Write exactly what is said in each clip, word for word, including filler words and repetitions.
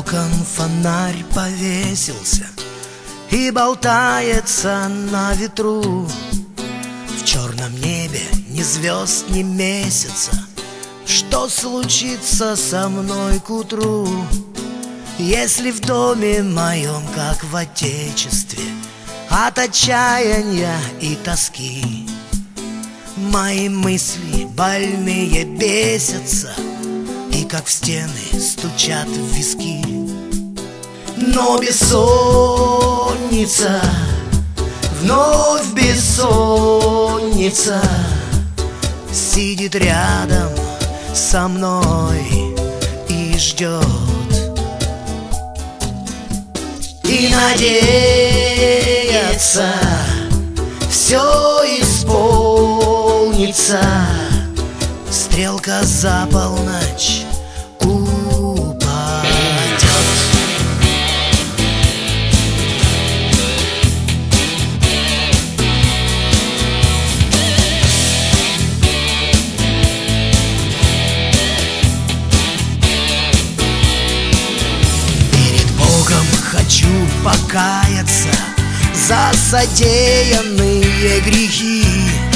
окон фонарь повесился и болтается на ветру. В черном небе ни звезд, ни месяца. Что случится со мной к утру, если в доме моем, как в отечестве, от отчаяния и тоски мои мысли больные бесятся и как в стены стучат в виски. Но бессонница, вновь бессонница, сидит рядом со мной и ждет, и надеется, все исполнится. Стрелка за полночь упадет. Перед Богом хочу покаяться за содеянные грехи,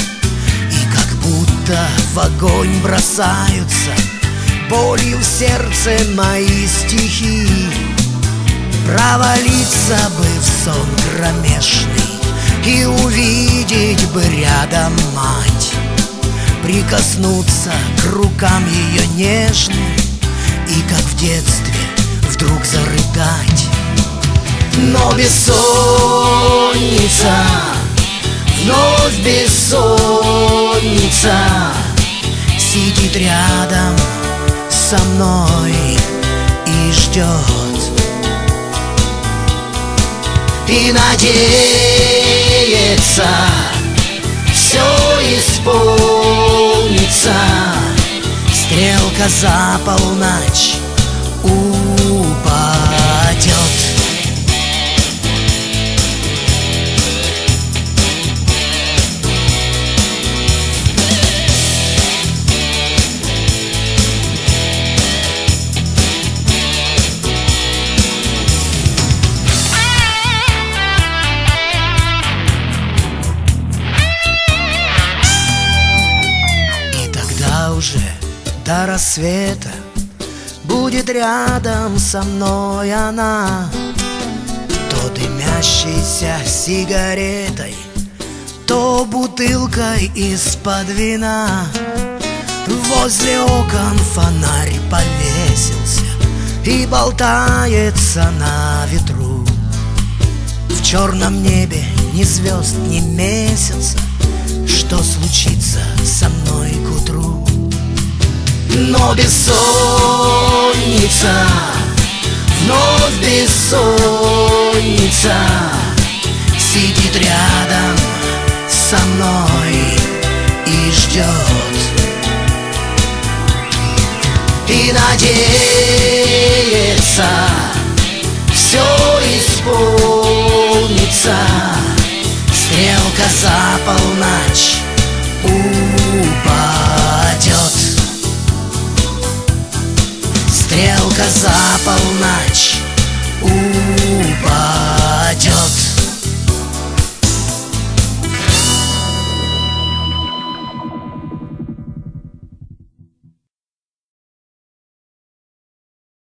в огонь бросаются болью в сердце мои стихи. Провалиться бы в сон кромешный и увидеть бы рядом мать, прикоснуться к рукам ее нежным и, как в детстве, вдруг зарыдать. Но бессонница, вновь бессонница, сидит рядом со мной и ждет, и надеется, все исполнится. Стрелка за полночь упадет. Уже до рассвета будет рядом со мной она, то дымящейся сигаретой, то бутылкой из-под вина. Возле окон фонарь повесился и болтается на ветру. В черном небе ни звезд, ни месяца. Что случится со мной к утру? Но бессонница, вновь бессонница, сидит рядом со мной и ждет, и надеется, все исполнится. Стрелка за полночь упадет. Стрелка за полночь упадет.